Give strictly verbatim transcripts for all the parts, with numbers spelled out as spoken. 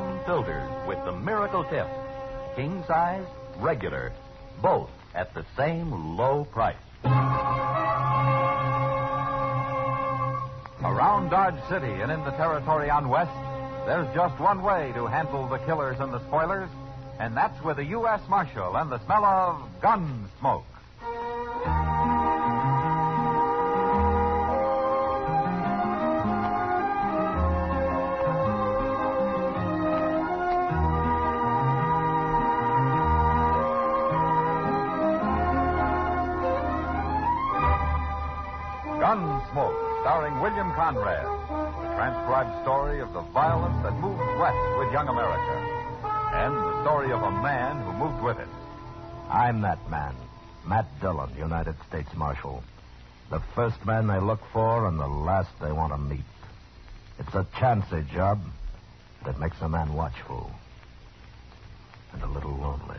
unfiltered with the Miracle Tip. King size, regular, both at the same low price. Around Dodge City and in the territory on West, there's just one way to handle the killers and the spoilers, and that's with a U S Marshal and the smell of gun smoke. Gunsmoke, starring William Conrad, the transcribed story of the violence that moved west with young America, and the story of a man who moved with it. I'm that man, Matt Dillon, United States Marshal. The first man they look for and the last they want to meet. It's a chancy job that makes a man watchful and a little lonely.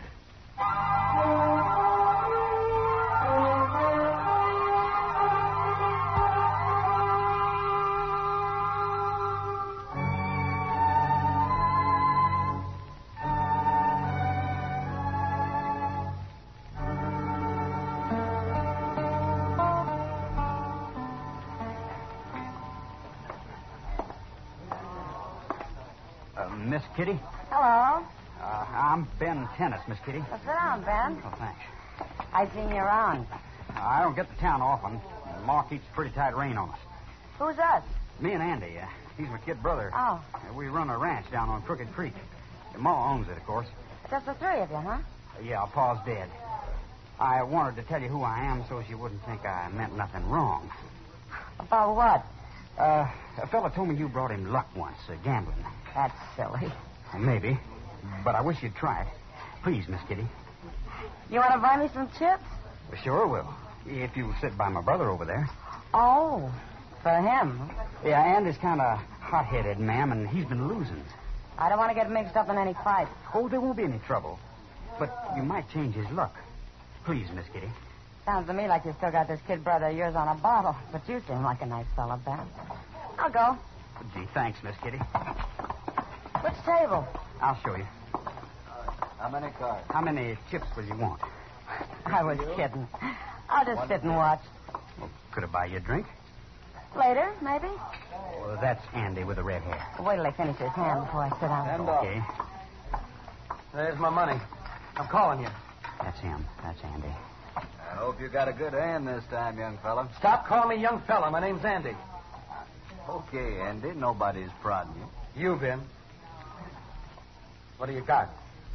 Miss Kitty? Hello. Uh, I'm Ben Tennis, Miss Kitty. Well, sit down, Ben. Oh, thanks. I seen you around. I don't get to town often. Ma keeps a pretty tight rein on us. Who's us? Me and Andy. Uh, he's my kid brother. Oh. Uh, we run a ranch down on Crooked Creek. Ma owns it, of course. Just the three of you, huh? Uh, yeah, Pa's dead. I wanted to tell you who I am so she wouldn't think I meant nothing wrong. About what? Uh, a fella told me you brought him luck once, uh, gambling. That's silly. Maybe, but I wish you'd try it. Please, Miss Kitty. You want to buy me some chips? Well, sure will. If you'll sit by my brother over there. Oh, for him. Yeah, Andy's kind of hot-headed, ma'am, and he's been losing. I don't want to get mixed up in any fight. Oh, there won't be any trouble. But you might change his luck. Please, Miss Kitty. Sounds to me like you still got this kid brother of yours on a bottle. But you seem like a nice fellow, Ben. I'll go. Gee, thanks, Miss Kitty. Which table? I'll show you. How many cards? How many chips will you want? I was kidding. I'll just sit and watch. Well, could I buy you a drink? Later, maybe? Well, that's Andy with the red hair. Wait till I finish his hand before I sit down. Stand up. Okay. There's my money. I'm calling you. That's him. That's Andy. I hope you got a good hand this time, young fella. Stop calling me young fella. My name's Andy. Okay, Andy. Nobody's prodding you. You, Ben. What do you got?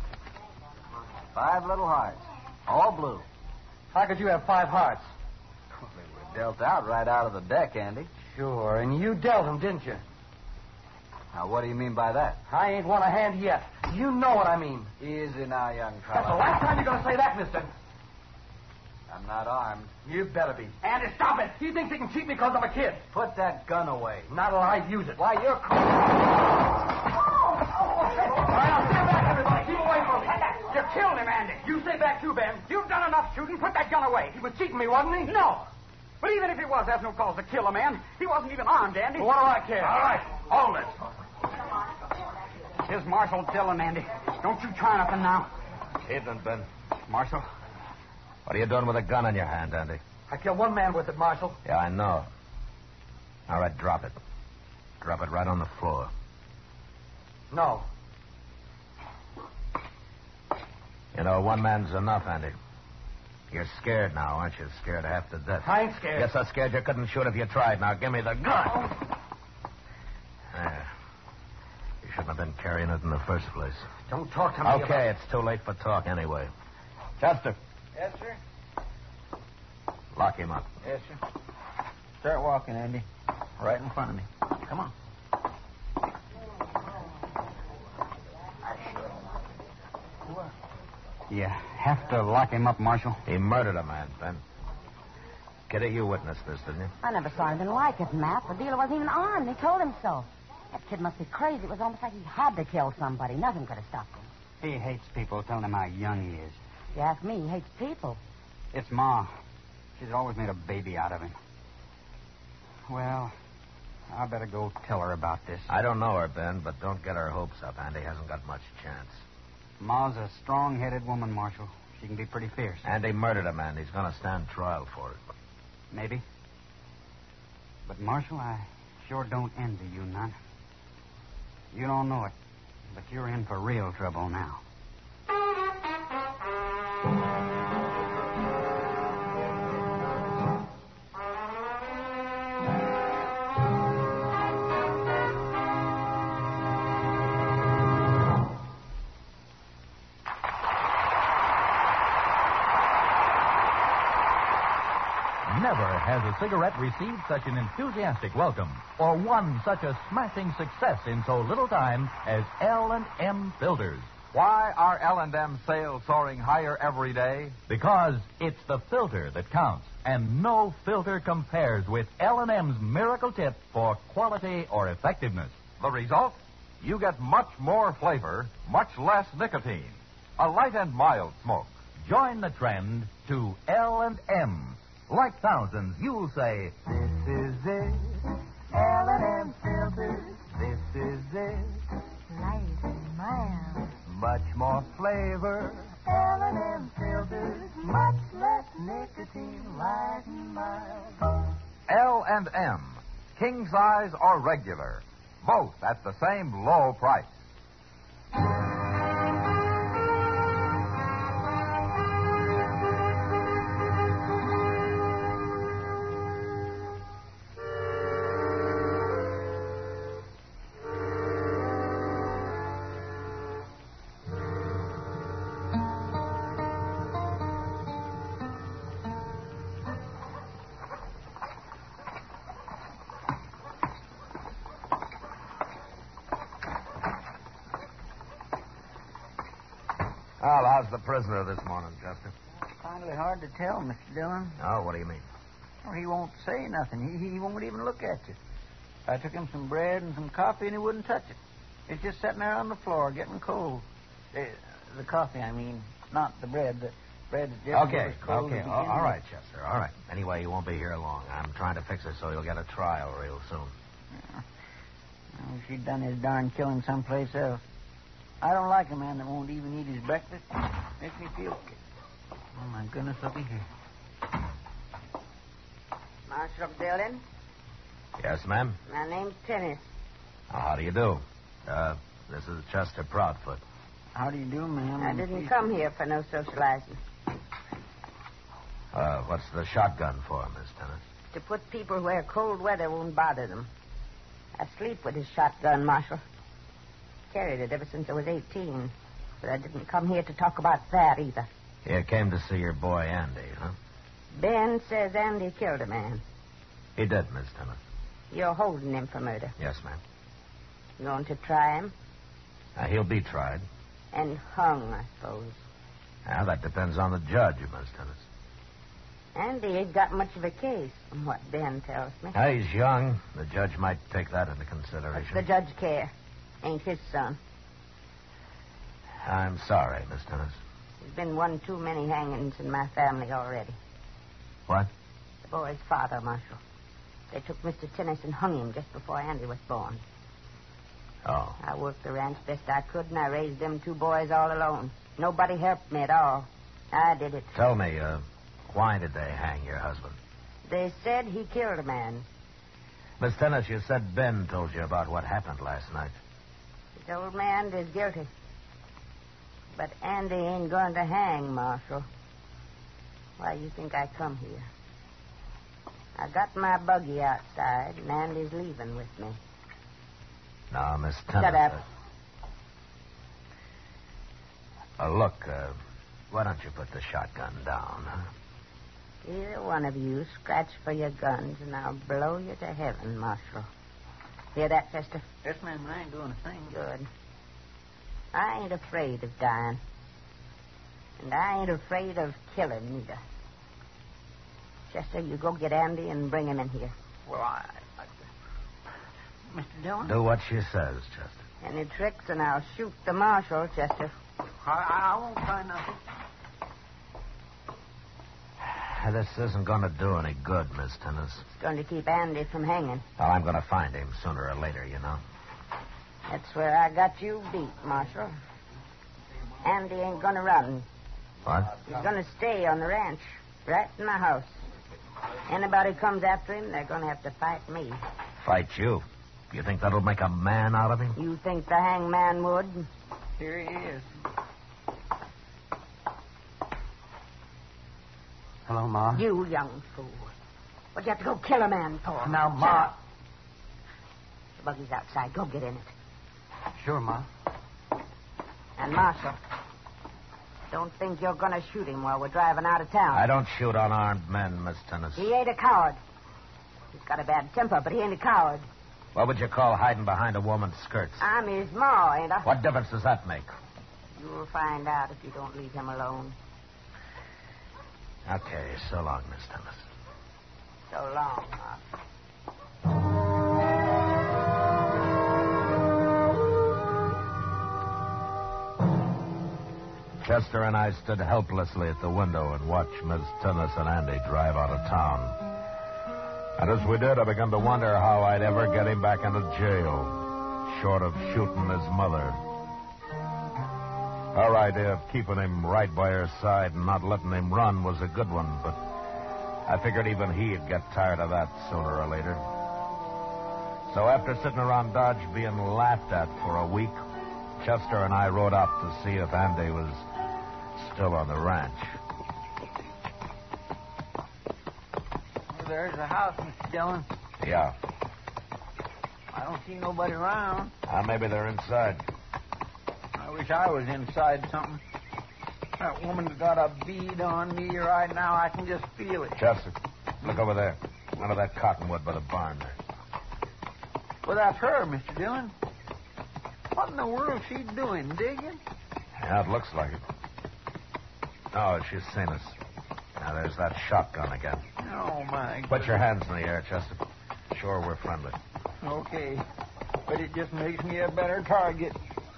Five little hearts. All blue. How could you have five hearts? Well, they were dealt out right out of the deck, Andy. Sure, and you dealt them, didn't you? Now, what do you mean by that? I ain't won a hand yet. You know what I mean. Easy now, young That's the fella. last time you're going to say that, mister. I'm not armed. You better be. Andy, stop it. He thinks he can cheat me because I'm a kid. Put that gun away. Not while I use it. Why, you're... All right, now stand back, everybody. Keep away from me. You killed him, Andy. You stay back, too, Ben. You've done enough shooting. Put that gun away. He was cheating me, wasn't he? No. But even if he was, there's no cause to kill a man. He wasn't even armed, Andy. Well, what do I care? All right. Hold it. Here's Marshal Dillon, Andy. Don't you try nothing now. Evening, Ben. Marshal? What are you doing with a gun in your hand, Andy? I killed one man with it, Marshal. Yeah, I know. All right, drop it. Drop it right on the floor. No. You know, one man's enough, Andy. You're scared now, aren't you? Scared half to death. I ain't scared. You're so scared you couldn't shoot if you tried. Now, give me the gun. There. You shouldn't have been carrying it in the first place. Don't talk to me Okay, about... it's too late for talk anyway. Chester, Yes, sir? lock him up. Yes, sir. Start walking, Andy. Right in front of me. Come on. You have to lock him up, Marshal. He murdered a man, Ben. Kitty, you witnessed this, didn't you? I never saw anything like it, Matt. The dealer wasn't even armed. He told him so. That kid must be crazy. It was almost like he had to kill somebody. Nothing could have stopped him. He hates people telling him how young he is. If you ask me, he hates people. It's Ma. She's always made a baby out of him. Well, I better go tell her about this. I don't know her, Ben, but don't get her hopes up. Andy hasn't got much chance. Ma's a strong-headed woman, Marshal. She can be pretty fierce. Andy murdered a man. He's going to stand trial for it. Maybe. But, Marshal, I sure don't envy you none. You don't know it, but you're in for real trouble now. Never has a cigarette received such an enthusiastic welcome or won such a smashing success in so little time as L and M filters. Why are L and M sales soaring higher every day? Because it's the filter that counts, and no filter compares with L and M's miracle tip for quality or effectiveness. The result? You get much more flavor, much less nicotine. A light and mild smoke. Join the trend to L and M. Like thousands, you'll say, "This is it, L and M filters. This is it, light and mild, much more flavor. L and M filters, much less nicotine, light and mild." L and M, king size or regular, both at the same low price. Well, how's the prisoner this morning, Chester? Kindly hard to tell, Mister Dillon. Oh, what do you mean? Well, he won't say nothing. He, he won't even look at you. I took him some bread and some coffee, and he wouldn't touch it. It's just sitting there on the floor, getting cold. The, the coffee, I mean, not the bread. The bread is just Okay, as cold okay. to All, begin all with. right, Chester, all right. Anyway, you won't be here long. I'm trying to fix it so you'll get a trial real soon. Yeah. I wish he'd done his darn killing someplace else. I don't like a man that won't even eat his breakfast. Makes me feel sick. Oh, my goodness, look at here. Marshal Dillon, Yes, ma'am? my name's Tennis. Oh, how do you do? Uh, this is Chester Proudfoot. How do you do, ma'am? I didn't come here for no socializing. Uh, what's the shotgun for, Miss Tennis? To put people where cold weather won't bother them. I sleep with his shotgun, Marshal. Carried it ever since I was eighteen. But I didn't come here to talk about that either. You came to see your boy Andy, huh? Ben says Andy killed a man. He did, Miss Tennis. You're holding him for murder. Yes, ma'am. You going to try him? Uh, he'll be tried. And hung, I suppose. Now, that depends on the judge, Miss Tennis. Andy ain't got much of a case, from what Ben tells me. Now, he's young. The judge might take that into What's consideration. the judge care? Ain't his son. I'm sorry, Miss Tennis. There's been one too many hangings in my family already. What? The boy's father, Marshal. They took Mister Tennis and hung him just before Andy was born. Oh. I worked the ranch best I could, and I raised them two boys all alone. Nobody helped me at all. I did it. Tell me, uh, why did they hang your husband? They said he killed a man. Miss Tennis, you said Ben told you about what happened last night. This old man is guilty. But Andy ain't going to hang, Marshal. Why you think I come here? I got my buggy outside, and Andy's leaving with me. Now, Miss Tennis... Shut up. Uh, uh, look, uh, why don't you put the shotgun down, huh? Either one of you scratch for your guns, and I'll blow you to heaven, Marshal. Hear that, Chester? Yes, ma'am, I ain't doing a thing. Good. I ain't afraid of dying. And I ain't afraid of killing either. Chester, you go get Andy and bring him in here. Well, I... I Mister Dillon? Do what she says, Chester. Any tricks, and I'll shoot the marshal, Chester. I, I won't try nothing. This isn't going to do any good, Miss Tennis. It's going to keep Andy from hanging. Well, I'm going to find him sooner or later, you know. That's where I got you beat, Marshal. Andy ain't going to run. What? He's going to stay on the ranch, right in my house. Anybody comes after him, they're going to have to fight me. Fight you? You think that'll make a man out of him? You think the hangman would? Here he is. Hello, Ma. You young fool. What'd you have to go kill a man for? Now, Ma. The buggy's outside. Go get in it. Sure, Ma. And, Marshal, don't think you're going to shoot him while we're driving out of town. I don't shoot unarmed men, Miss Tennis. He ain't a coward. He's got a bad temper, but he ain't a coward. What would you call hiding behind a woman's skirts? I'm his ma, ain't I? What difference does that make? You'll find out if you don't leave him alone. Okay, so long, Miss Tennis. So long, Marshal. Chester and I stood helplessly at the window and watched Miss Tennis and Andy drive out of town. And as we did, I began to wonder how I'd ever get him back into jail, short of shooting his mother. Our idea of keeping him right by her side and not letting him run was a good one, but I figured even he'd get tired of that sooner or later. So after sitting around Dodge being laughed at for a week, Chester and I rode out to see if Andy was still on the ranch. Well, there's the house, Mister Dillon. Yeah. I don't see nobody around. Uh, maybe they're inside. I wish I was inside something. That woman's got a bead on me right now. I can just feel it. Chester, look over there. Under that cottonwood by the barn there. Well, that's her, Mister Dillon. What in the world's she doing? Digging? Yeah, it looks like it. Oh, she's seen us. Now, there's that shotgun again. Oh, my Put your hands in the air, Chester. Sure, we're friendly. Okay. But it just makes me a better target.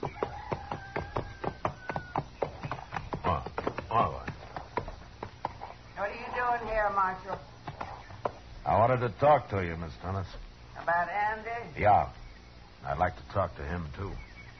Oh, oh. What are you doing here, Marshal? I wanted to talk to you, Miss Tennis. About Andy? Yeah. I'd like to talk to him, too.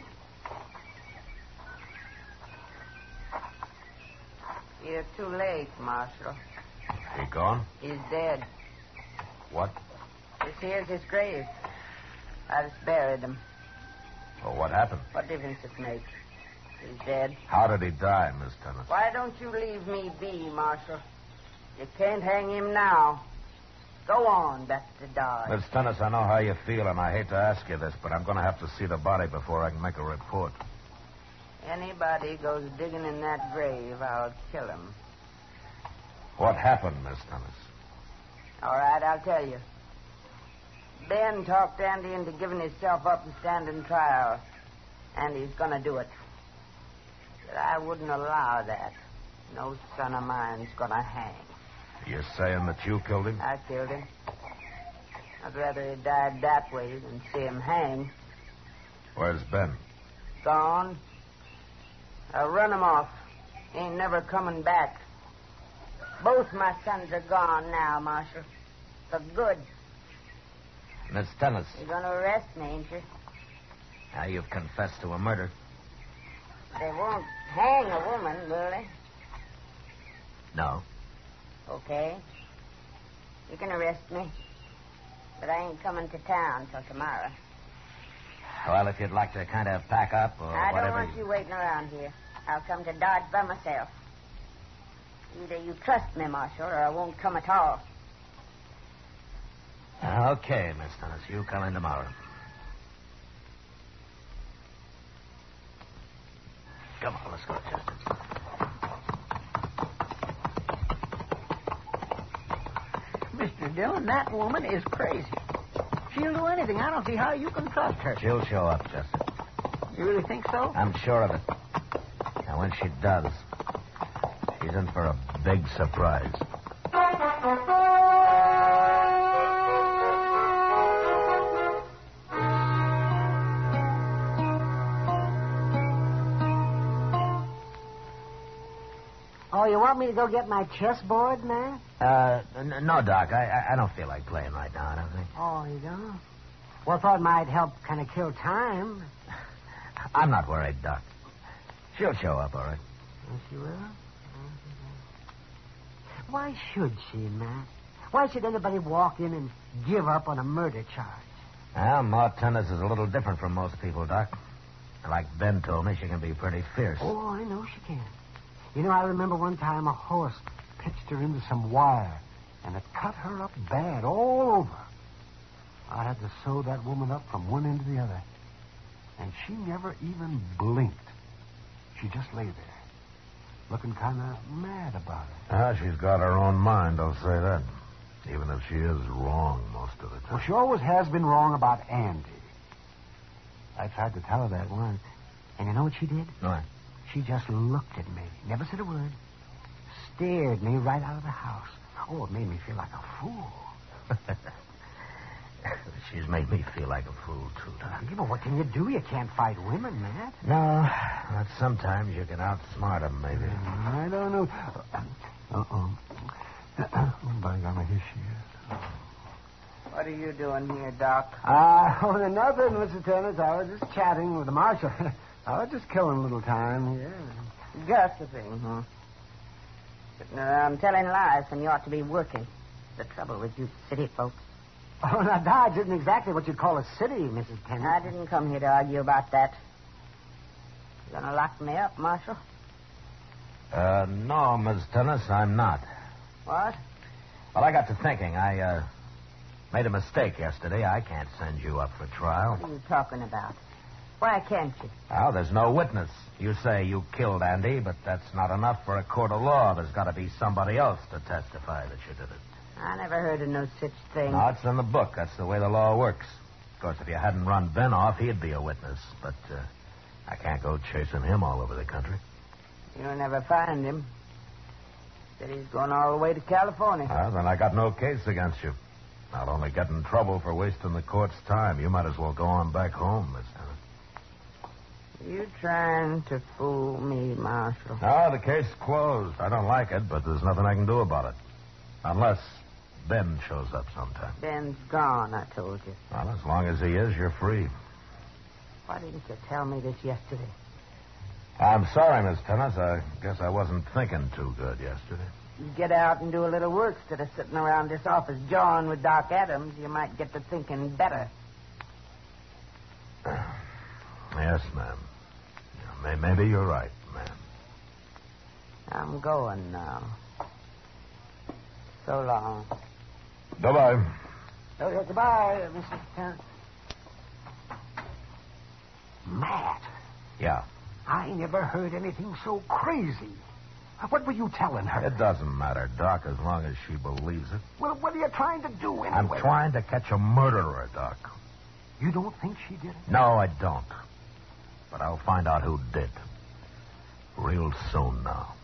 You're too late, Marshal. He gone? He's dead. What? This here's his grave. I just buried him. Well, what happened? What difference it makes? He's dead. How did he die, Miss Tennis? Why don't you leave me be, Marshal? You can't hang him now. Go on back to Dodge. Miss Tennis, I know how you feel, and I hate to ask you this, but I'm going to have to see the body before I can make a report. Anybody goes digging in that grave, I'll kill him. What happened, Miss Tennis? All right, I'll tell you. Ben talked Andy into giving himself up and standing trial. And he's going to do it. But I wouldn't allow that. No son of mine's going to hang. You're saying that you killed him? I killed him. I'd rather he died that way than see him hang. Where's Ben? Gone. I run him off. He ain't never coming back. Both my sons are gone now, Marshal. For good. Miss Tennis. You're going to arrest me, ain't you? Now you've confessed to a murder. They won't hang a woman, will they? No. Okay. You can arrest me. But I ain't coming to town till tomorrow. Well, if you'd like to kind of pack up or I whatever... don't want you waiting around here. I'll come to Dodge by myself. Either you trust me, Marshal, or I won't come at all. Okay, Miss Tennis. You come in tomorrow. Come on, let's go, Chester. Mister Dillon, that woman is crazy. She'll do anything. I don't see how you can trust her. She'll show up, Chester. You really think so? I'm sure of it. Now, when she does, she's in for a big surprise. Oh, you want me to go get my chessboard, man? Uh, n- no, Doc. I, I I don't feel like playing right now, I don't think. Oh, you don't? Well, I thought it might help kind of kill time. I'm not worried, Doc. She'll show up, all right. Oh, she will? Why should she, Matt? Why should anybody walk in and give up on a murder charge? Well, Ma Tennis is a little different from most people, Doc. Like Ben told me, she can be pretty fierce. Oh, I know she can. You know, I remember one time a horse pitched her into some wire, and it cut her up bad all over. I had to sew that woman up from one end to the other. And she never even blinked. She just lay there, looking kind of mad about it. Ah, she's got her own mind, I'll say that. Even if she is wrong most of the time. Well, she always has been wrong about Andy. I tried to tell her that once. And you know what she did? What? She just looked at me, never said a word, stared me right out of the house. Oh, it made me feel like a fool. She's made me feel like a fool, too, Doc. Yeah, but what can you do? You can't fight women, Matt. No, but sometimes you can outsmart them, maybe. I don't know. Uh-oh. Oh, by God, here she is. What are you doing here, Doc? Uh, oh, nothing, Mister Tennant. I was just chatting with the marshal. I was just killing a little time here. Gossiping, huh? Sitting around telling lies when you ought to be working. The trouble with you city folks. Oh, now, Dodge isn't exactly what you'd call a city, Missus Tennant. I didn't come here to argue about that. You gonna lock me up, Marshal? Uh, no, Miss Tennis, I'm not. What? Well, I got to thinking. I, uh, made a mistake yesterday. I can't send you up for trial. What are you talking about? Why can't you? Well, there's no witness. You say you killed Andy, but that's not enough for a court of law. There's got to be somebody else to testify that you did it. I never heard of no such thing. No, it's in the book. That's the way the law works. Of course, if you hadn't run Ben off, he'd be a witness. But uh, I can't go chasing him all over the country. You'll never find him. Said he's going all the way to California. Well, then I got no case against you. I'll only get in trouble for wasting the court's time. You might as well go on back home, Miss Tennant. You trying to fool me, Marshal? No, the case closed. I don't like it, but there's nothing I can do about it. Unless Ben shows up sometime. Ben's gone, I told you. Well, as long as he is, you're free. Why didn't you tell me this yesterday? I'm sorry, Miss Tennis. I guess I wasn't thinking too good yesterday. You get out and do a little work instead of sitting around this office jawing with Doc Adams. You might get to thinking better. Yes, ma'am. Yeah, may- maybe you're right, ma'am. I'm going now. So long. Bye-bye. Oh, yeah, goodbye, Mister Tennant. Matt. Yeah. I never heard anything so crazy. What were you telling her? It doesn't matter, Doc, as long as she believes it. Well, what are you trying to do anyway? I'm trying to catch a murderer, Doc. You don't think she did it? No, I don't. But I'll find out who did. Real soon now.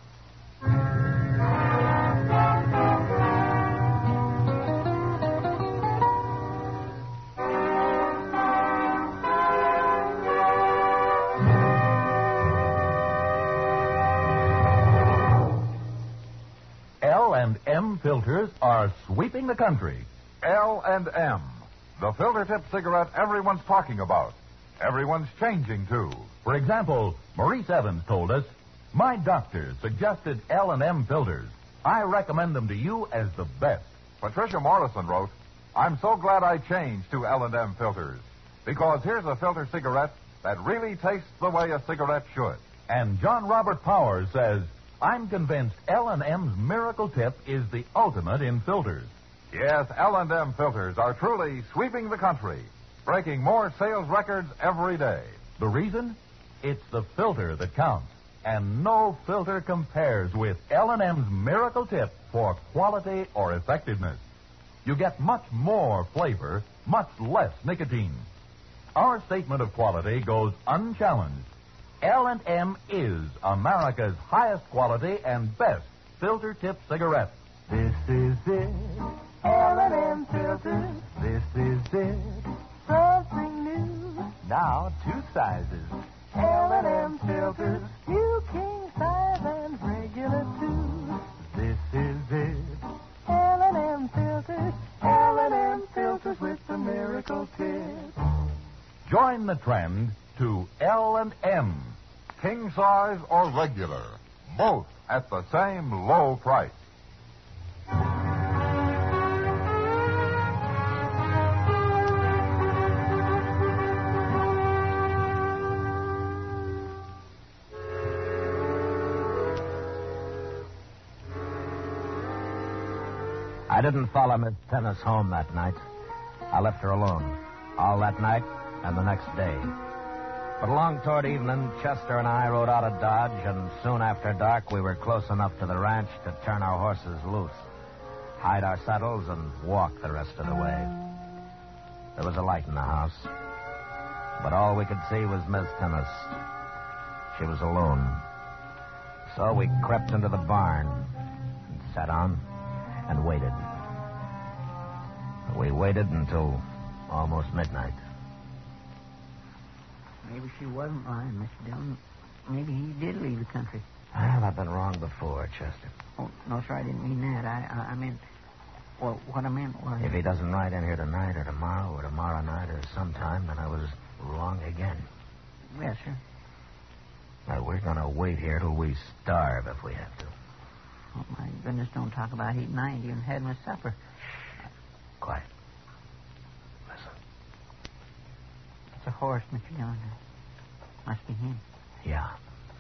L and M filters are sweeping the country. L and M, the filter tip cigarette everyone's talking about. Everyone's changing to. For example, Maurice Evans told us, my doctor suggested L and M filters. I recommend them to you as the best. Patricia Morrison wrote, I'm so glad I changed to L and M filters. Because here's a filter cigarette that really tastes the way a cigarette should. And John Robert Powers says, I'm convinced L and M's Miracle Tip is the ultimate in filters. Yes, L and M filters are truly sweeping the country, breaking more sales records every day. The reason? It's the filter that counts. And no filter compares with L and M's Miracle Tip for quality or effectiveness. You get much more flavor, much less nicotine. Our statement of quality goes unchallenged. L and M is America's highest quality and best filter tip cigarette. This is it, L and M filters. This is it, something new. Now two sizes, L and M filters. You king size and regular too. Join the trend to L and M. King size or regular. Both at the same low price. I didn't follow Miss Tennis home that night. I left her alone. All that night and the next day. But along toward evening, Chester and I rode out of Dodge, and soon after dark, we were close enough to the ranch to turn our horses loose, hide our saddles, and walk the rest of the way. There was a light in the house, but all we could see was Miss Tennis. She was alone. So we crept into the barn and sat down and waited. We waited until almost midnight. Maybe she wasn't lying, Mister Dillon. Maybe he did leave the country. Well, I've been wrong before, Chester. Oh, no, sir, I didn't mean that. I, I, I meant, well, what I meant was... If he doesn't ride in here tonight or tomorrow or tomorrow night or sometime, then I was wrong again. Yes, sir. Now, we're going to wait here till we starve if we have to. Oh, my goodness, don't talk about eating. I ain't even had my supper. Quiet. Listen. It's a horse, Mister Dillon. Must be him. Yeah.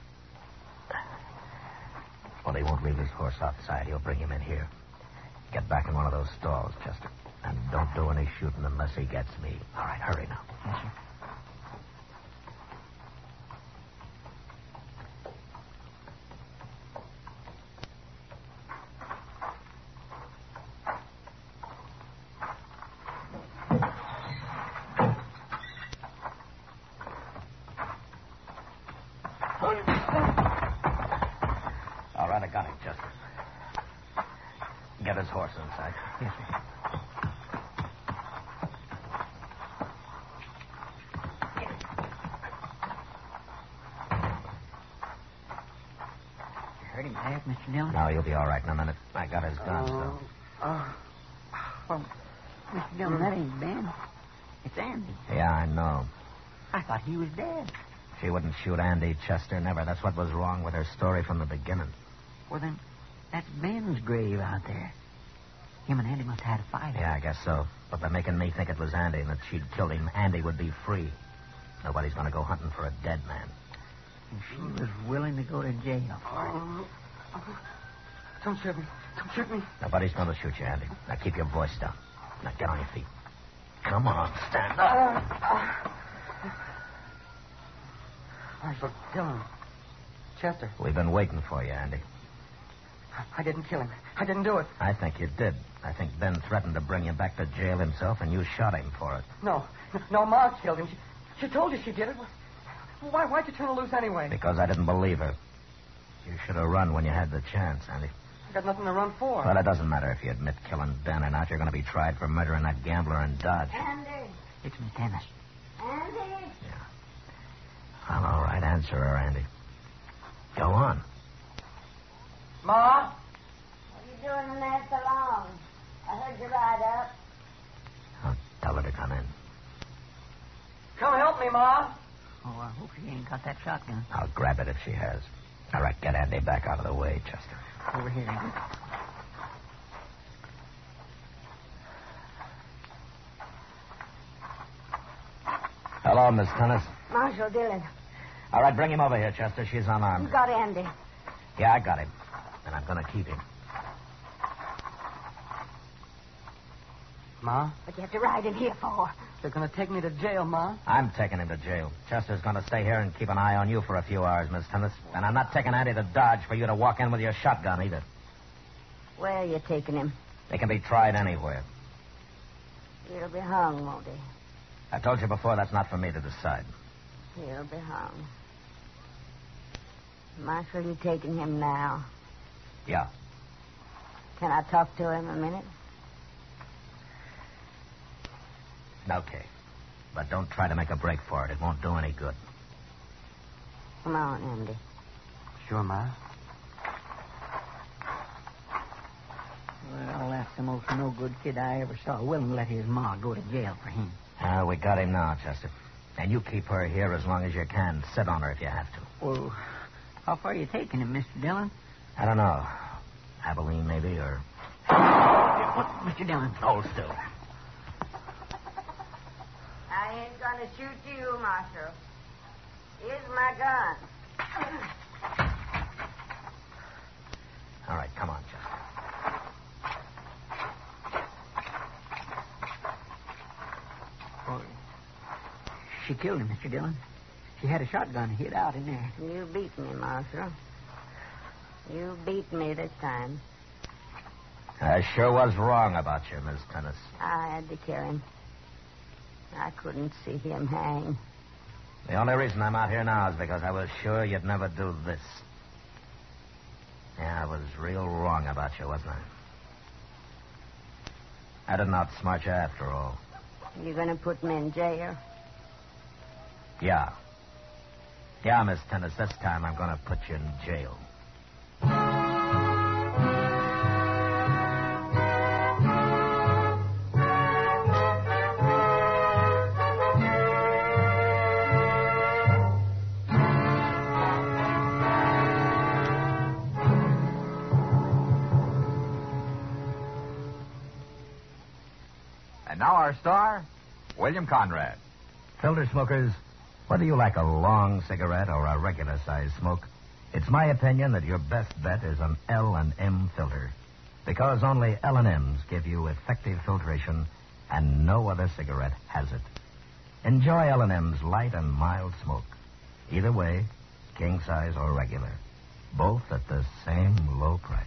Well, he won't leave his horse outside. He'll bring him in here. Get back in one of those stalls, Chester. And don't do any shooting unless he gets me. All right, hurry now. Yes, sir. All right, I got him, Chester. Get his horse inside. Yes, sir. You hurt him bad, Mister Dillon? No, you'll be all right in a minute. I got his gun, so. Oh. Well, Mister Dillon, that ain't Ben. It's Andy. Yeah, I know. I thought he was dead. She wouldn't shoot Andy, Chester, never. That's what was wrong with her story from the beginning. Well, then, that's Ben's grave out there. Him and Andy must have had a fight. Yeah, I guess so. But by making me think it was Andy and that she'd killed him, Andy would be free. Nobody's going to go hunting for a dead man. And she was willing to go to jail for it. Oh, oh, don't shoot me. Don't shoot me. Nobody's going to shoot you, Andy. Now keep your voice down. Now get on your feet. Come on, stand up. Uh, uh. Marshal Dillon. Chester. We've been waiting for you, Andy. I didn't kill him. I didn't do it. I think you did. I think Ben threatened to bring you back to jail himself, and you shot him for it. No. No, Ma killed him. She, she told you she did it. Why, why'd you turn her loose anyway? Because I didn't believe her. You should have run when you had the chance, Andy. I got nothing to run for. Well, it doesn't matter if you admit killing Ben or not. You're going to be tried for murdering that gambler in Dodge. Andy. It's Miss Dennis. Andy. Yeah. Well, all right. Answer her, Andy. Go on. Ma? What are you doing in there so long? I heard you ride up. I'll tell her to come in. Come help me, Ma. Oh, I hope she ain't got that shotgun. I'll grab it if she has. All right, get Andy back out of the way, Chester. Over here, Andy. Hello, Miss Tennis. Marshal Dillon. All right, bring him over here, Chester. She's unarmed. You got Andy. Yeah, I got him. And I'm going to keep him. Ma? What you have to ride in here for? They're going to take me to jail, Ma. I'm taking him to jail. Chester's going to stay here and keep an eye on you for a few hours, Miss Tennis. And I'm not taking Andy to Dodge for you to walk in with your shotgun either. Where are you taking him? They can be tried anywhere. He'll be hung, won't he? I told you before that's not for me to decide. He'll be hung. Marshal, you taking him now? Yeah. Can I talk to him a minute? Okay. But don't try to make a break for it. It won't do any good. Come on, Andy. Sure, Ma. Well, that's the most no-good kid I ever saw. Willing to let his ma go to jail for him. Uh, we got him now, Chester. And you keep her here as long as you can. Sit on her if you have to. Well, how far are you taking him, Mister Dillon? I don't know. Abilene, maybe, or... What, Mister Dillon? Hold still. I ain't gonna shoot you, Marshal. Here's my gun. All right, come on, Chester. Well, she killed him, Mister Dillon. She had a shotgun hid out in there. You beat me, Marshal. You beat me this time. I sure was wrong about you, Miss Tennis. I had to kill him. I couldn't see him hang. The only reason I'm out here now is because I was sure you'd never do this. Yeah, I was real wrong about you, wasn't I? I didn't outsmart you after all. You gonna put me in jail? Yeah. Yeah, Miss Tennis, this time I'm gonna put you in jail. And now our star, William Conrad. Filter smokers, whether you like a long cigarette or a regular-sized smoke, it's my opinion that your best bet is an L and M filter. Because only L and M's give you effective filtration, and no other cigarette has it. Enjoy L and M's light and mild smoke. Either way, king size or regular. Both at the same low price.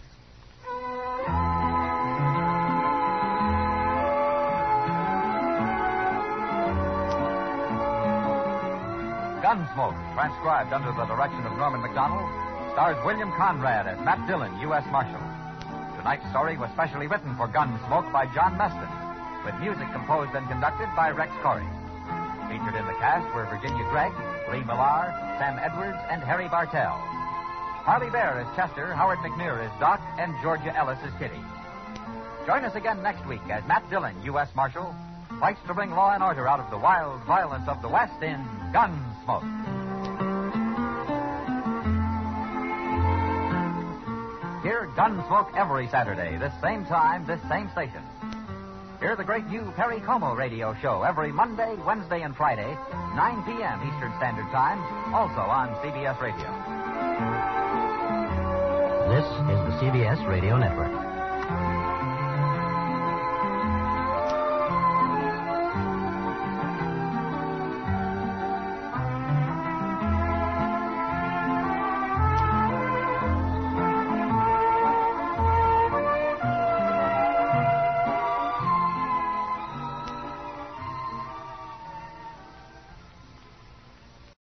Gunsmoke, transcribed under the direction of Norman McDonald, stars William Conrad as Matt Dillon, U S Marshal. Tonight's story was specially written for Gunsmoke by John Meston, with music composed and conducted by Rex Corey. Featured in the cast were Virginia Gregg, Lee Millar, Sam Edwards, and Harry Bartell. Harley Bear as Chester, Howard McNear as Doc, and Georgia Ellis as Kitty. Join us again next week as Matt Dillon, U S Marshal, fights to bring law and order out of the wild violence of the West in Gunsmoke. Hear Gunsmoke every Saturday, this same time, this same station. Hear the great new Perry Como radio show every Monday, Wednesday, and Friday, nine p.m. Eastern Standard Time, also on C B S Radio. This is the C B S Radio Network.